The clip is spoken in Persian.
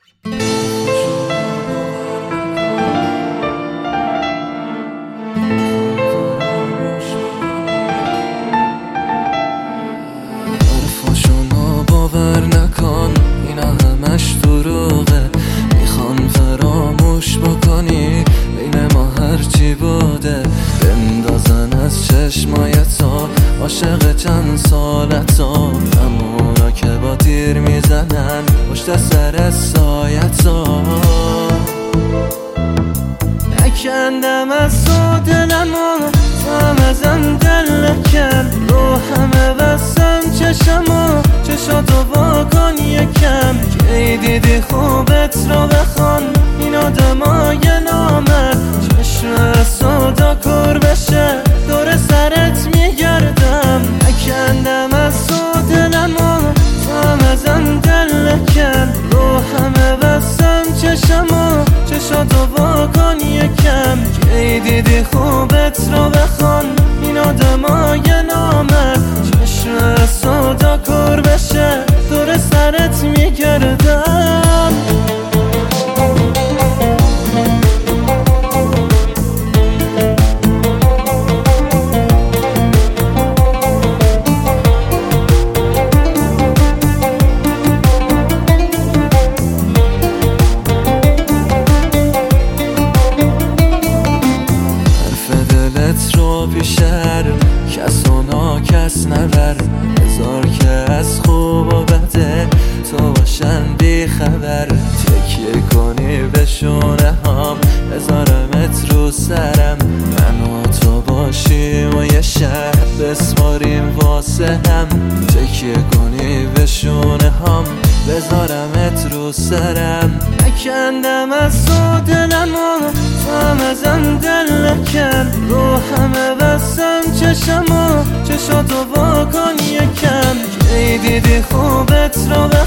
حرفاشونو باور نکن، اینا همش دروغه. میخوان فراموش بکنی بین ما هرچی بوده. بندازن از چشمایتا عاشق چند سالتا، همونا که با تیر میزنن پشت سر سایتا. نکندم از تو دلمو تمزن دلکن، رو همه بستم چشمو چشاتو واکن یکم. کی دیدی خوبت رو بخوان این آدمای نامه، چشم سودا کور بشه دور سرت میگردم. نکندم از تو دلمو تمزن دلکن، رو همه بستم چشمو چشاتو واکن یکم. کی دیدی خوبت رو بخوان این آدمای نامه، چشم سودا کور بشه دور سرت میگردم. رو پیشر کس و ناکس نبر، هزار که از خوب و بده تو باشن بی خبر. تکیه کنی به شونه هم بذارمت رو سرم، من و تو باشیم و یه شهر بسپاریم واسه هم. تکیه کنی به شونه هم بذارمت رو سرم. نکندم از تو دلمو تمزن دلکن، رو همه بستم چشمو چشاتو واکن یکم. کی دیدی خوبت رو